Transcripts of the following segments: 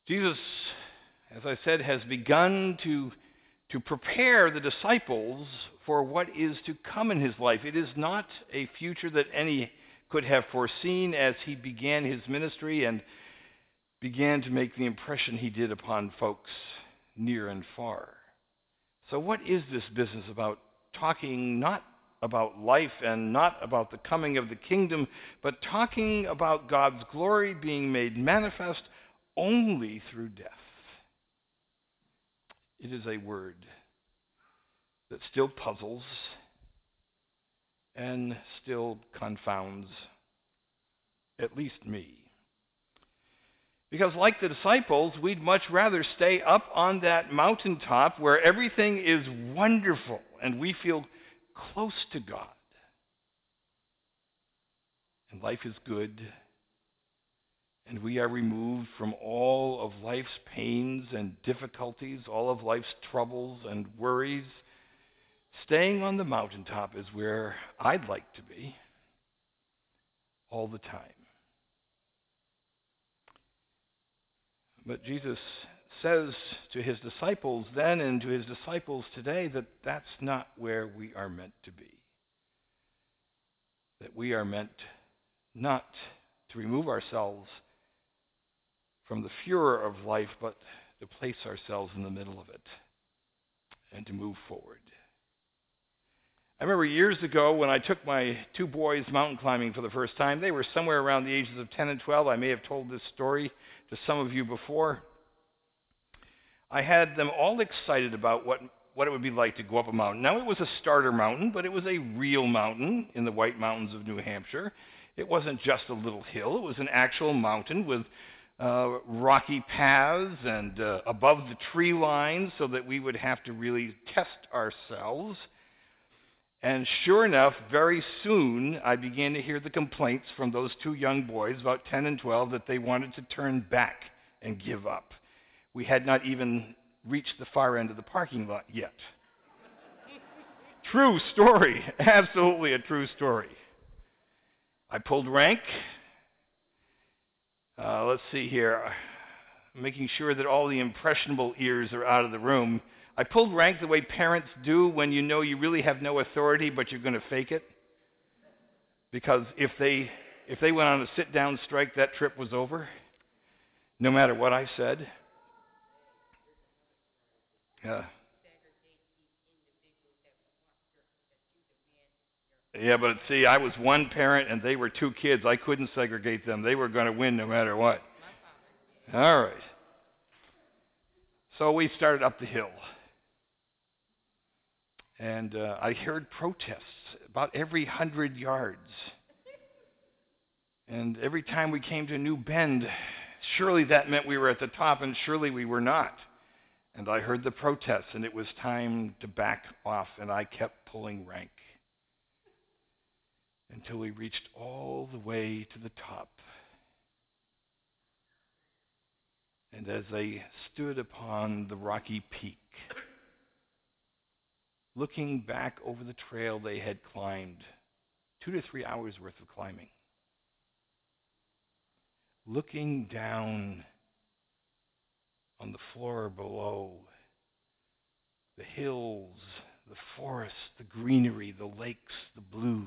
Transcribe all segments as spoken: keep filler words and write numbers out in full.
Jesus, as I said, has begun to, to prepare the disciples for what is to come in his life. It is not a future that any could have foreseen as he began his ministry and began to make the impression he did upon folks near and far. So what is this business about talking not about life and not about the coming of the kingdom, but talking about God's glory being made manifest only through death? It is a word that still puzzles and still confounds at least me. Because like the disciples, we'd much rather stay up on that mountaintop where everything is wonderful and we feel close to God. And life is good. And we are removed from all of life's pains and difficulties, all of life's troubles and worries. Staying on the mountaintop is where I'd like to be all the time. But Jesus says to his disciples then and to his disciples today that that's not where we are meant to be. That we are meant not to remove ourselves from the furor of life, but to place ourselves in the middle of it and to move forward. I remember years ago when I took my two boys mountain climbing for the first time. They were somewhere around the ages of ten and twelve. I may have told this story to some of you before. I had them all excited about what, what it would be like to go up a mountain. Now, it was a starter mountain, but it was a real mountain in the White Mountains of New Hampshire. It wasn't just a little hill. It was an actual mountain with uh, rocky paths and uh, above the tree line so that we would have to really test ourselves. And sure enough, very soon I began to hear the complaints from those two young boys, about ten and twelve, that they wanted to turn back and give up. We had not even reached the far end of the parking lot yet. True story, absolutely a true story. I pulled rank. Uh, let's see here, making sure that all the impressionable ears are out of the room. I pulled rank the way parents do when you know you really have no authority, but you're going to fake it. Because if they if they went on a sit-down strike, that trip was over, no matter what I said. Uh, yeah, but see, I was one parent and they were two kids. I couldn't segregate them. They were going to win no matter what. All right. So we started up the hill. And uh, I heard protests about every hundred yards. And every time we came to a new bend, surely that meant we were at the top, and surely we were not. And I heard the protests, and it was time to back off, and I kept pulling rank until we reached all the way to the top. And as I stood upon the rocky peak, looking back over the trail they had climbed, two to three hours worth of climbing, looking down on the floor below, the hills, the forests, the greenery, the lakes, the blue,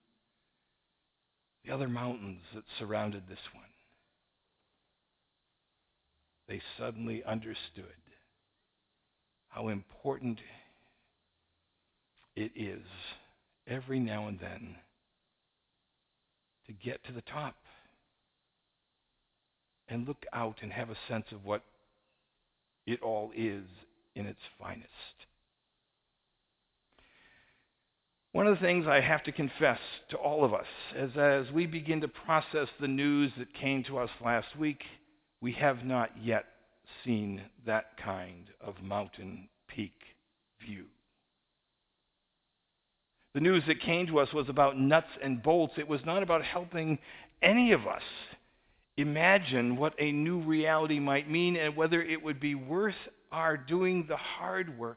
the other mountains that surrounded this one, they suddenly understood how important it is every now and then to get to the top and look out and have a sense of what it all is in its finest. One of the things I have to confess to all of us is that as we begin to process the news that came to us last week, we have not yet seen that kind of mountain peak view. The news that came to us was about nuts and bolts. It was not about helping any of us imagine what a new reality might mean and whether it would be worth our doing the hard work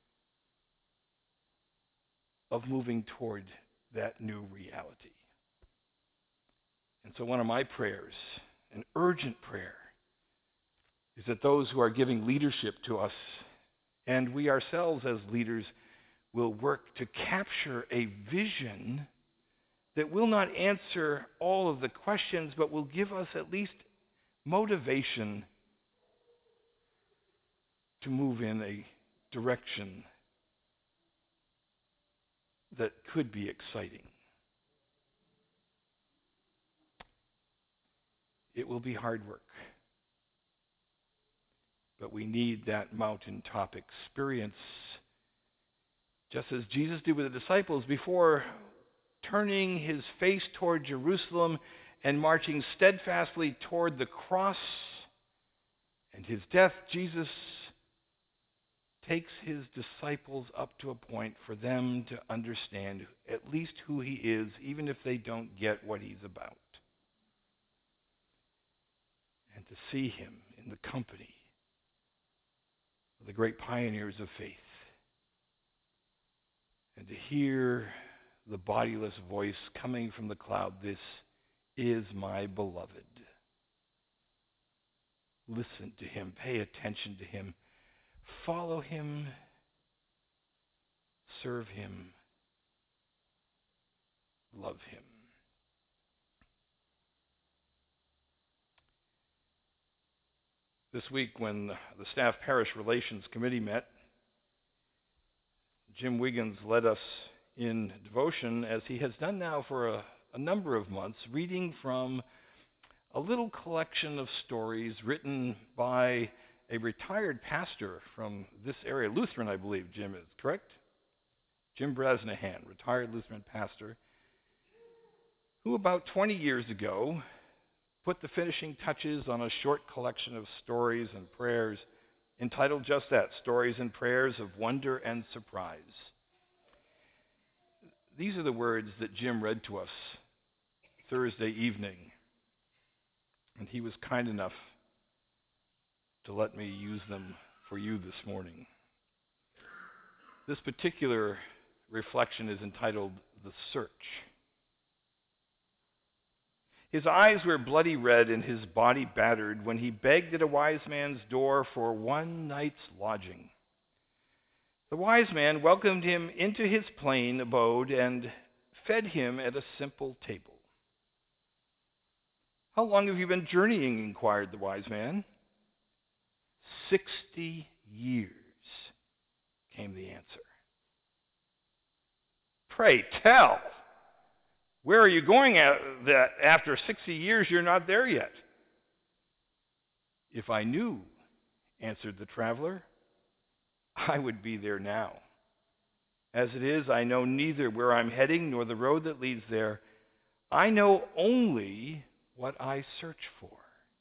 of moving toward that new reality. And so one of my prayers, an urgent prayer, is that those who are giving leadership to us, and we ourselves as leaders, will work to capture a vision that will not answer all of the questions, but will give us at least motivation to move in a direction that could be exciting. It will be hard work, but we need that mountaintop experience, just as Jesus did with the disciples before turning his face toward Jerusalem and marching steadfastly toward the cross and his death. Jesus takes his disciples up to a point for them to understand at least who he is, even if they don't get what he's about, and to see him in the company of the great pioneers of faith, and to hear the bodiless voice coming from the cloud, "This is my beloved." Listen to him, pay attention to him, follow him, serve him, love him. This week, when the Staff Parish Relations Committee met, Jim Wiggins led us in devotion, as he has done now for a, a number of months, reading from a little collection of stories written by a retired pastor from this area, Lutheran, I believe Jim is, correct? Jim Bresnahan, retired Lutheran pastor, who about twenty years ago put the finishing touches on a short collection of stories and prayers entitled just that, Stories and Prayers of Wonder and Surprise. These are the words that Jim read to us Thursday evening, and he was kind enough to let me use them for you this morning. This particular reflection is entitled The Search. His eyes were bloody red and his body battered when he begged at a wise man's door for one night's lodging. The wise man welcomed him into his plain abode and fed him at a simple table. "How long have you been journeying?" inquired the wise man. Sixty years, came the answer. "Pray tell, where are you going at that after sixty years you're not there yet?" "If I knew," answered the traveler, "I would be there now. As it is, I know neither where I'm heading nor the road that leads there. I know only what I search for."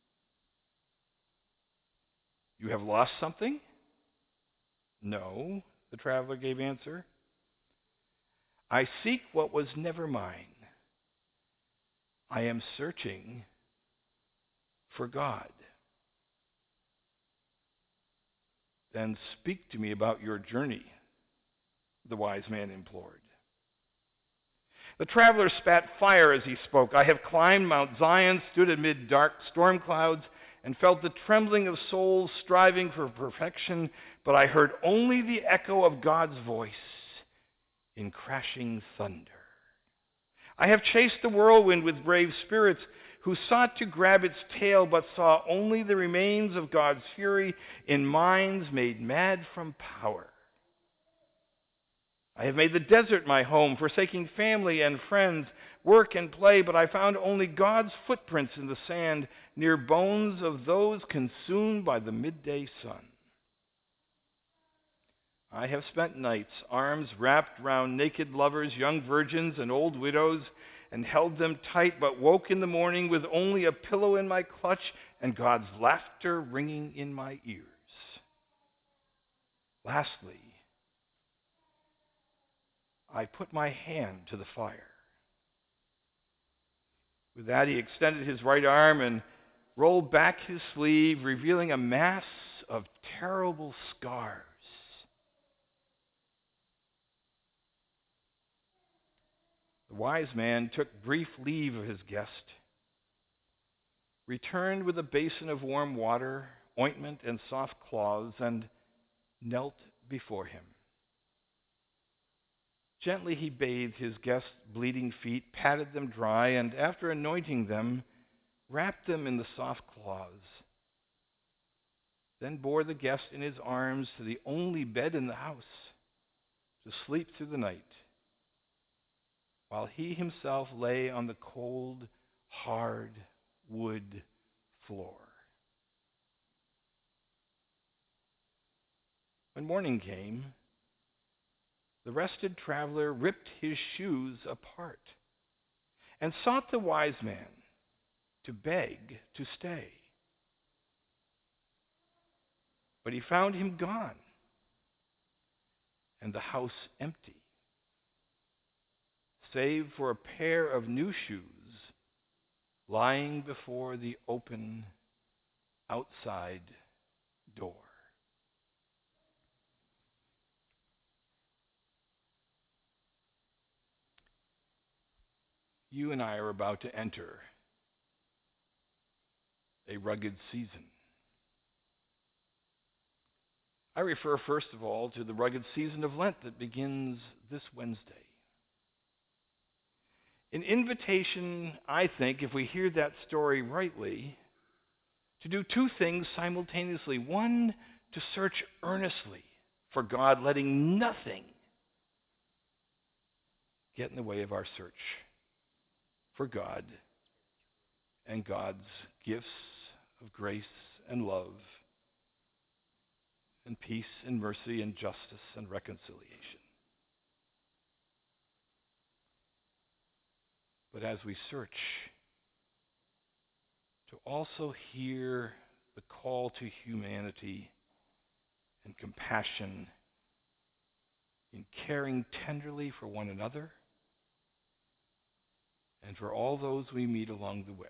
"You have lost something?" "No," the traveler gave answer. "I seek what was never mine. I am searching for God." "Then speak to me about your journey," the wise man implored. The traveler spat fire as he spoke. "I have climbed Mount Zion, stood amid dark storm clouds, and felt the trembling of souls striving for perfection, but I heard only the echo of God's voice in crashing thunder. I have chased the whirlwind with brave spirits who sought to grab its tail, but saw only the remains of God's fury in minds made mad from power. I have made the desert my home, forsaking family and friends, work and play, but I found only God's footprints in the sand, near bones of those consumed by the midday sun. I have spent nights, arms wrapped round naked lovers, young virgins and old widows, and held them tight, but woke in the morning with only a pillow in my clutch and God's laughter ringing in my ears. Lastly, I put my hand to the fire." With that, he extended his right arm and rolled back his sleeve, revealing a mass of terrible scars. The wise man took brief leave of his guest, returned with a basin of warm water, ointment and soft cloths and knelt before him. Gently he bathed his guest's bleeding feet, patted them dry, and after anointing them, wrapped them in the soft cloths. Then bore the guest in his arms to the only bed in the house to sleep through the night, while he himself lay on the cold, hard wood floor. When morning came, the rested traveler ripped his shoes apart and sought the wise man to beg to stay. But he found him gone and the house empty, save for a pair of new shoes lying before the open outside door. You and I are about to enter a rugged season. I refer first of all to the rugged season of Lent that begins this Wednesday. An invitation, I think, if we hear that story rightly, to do two things simultaneously. One, to search earnestly for God, letting nothing get in the way of our search for God and God's gifts of grace and love and peace and mercy and justice and reconciliation. But as we search, to also hear the call to humanity and compassion in caring tenderly for one another and for all those we meet along the way.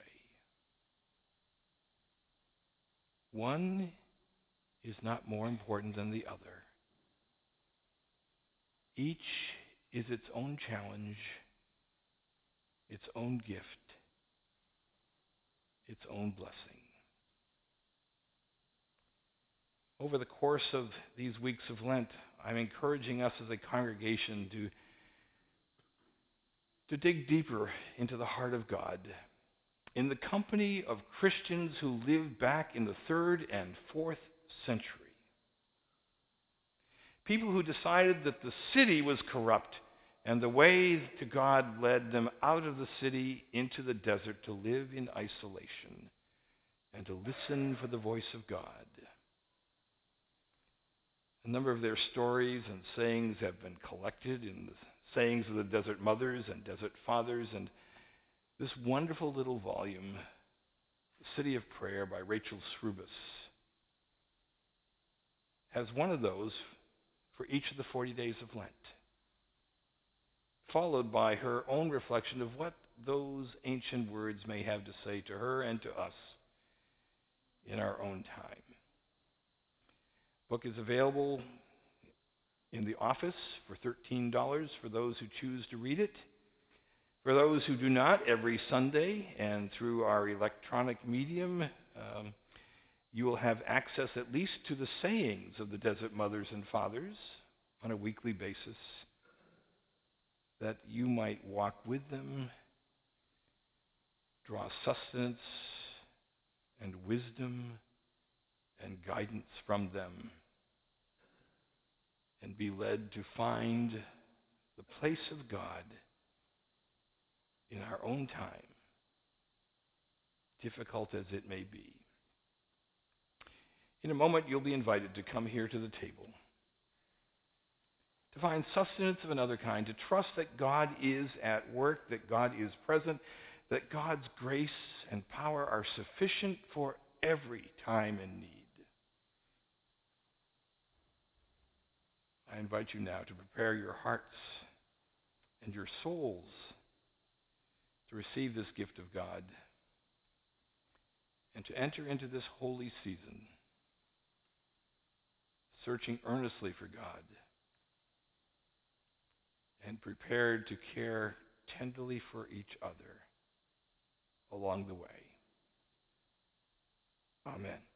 One is not more important than the other. Each is its own challenge, its own gift, its own blessing. Over the course of these weeks of Lent, I'm encouraging us as a congregation to, to dig deeper into the heart of God in the company of Christians who lived back in the third and fourth century. People who decided that the city was corrupt and the way to God led them out of the city into the desert to live in isolation and to listen for the voice of God. A number of their stories and sayings have been collected in the sayings of the Desert Mothers and Desert Fathers, and this wonderful little volume, The City of Prayer by Rachel Srubus, has one of those for each of the forty days of Lent, followed by her own reflection of what those ancient words may have to say to her and to us in our own time. The book is available in the office for thirteen dollars for those who choose to read it. For those who do not, every Sunday and through our electronic medium, um, you will have access at least to the sayings of the Desert Mothers and Fathers on a weekly basis, that you might walk with them, draw sustenance and wisdom and guidance from them, and be led to find the place of God in our own time, difficult as it may be. In a moment, you'll be invited to come here to the table, to find sustenance of another kind, to trust that God is at work, that God is present, that God's grace and power are sufficient for every time and need. I invite you now to prepare your hearts and your souls to receive this gift of God and to enter into this holy season, searching earnestly for God and prepared to care tenderly for each other along the way. Amen.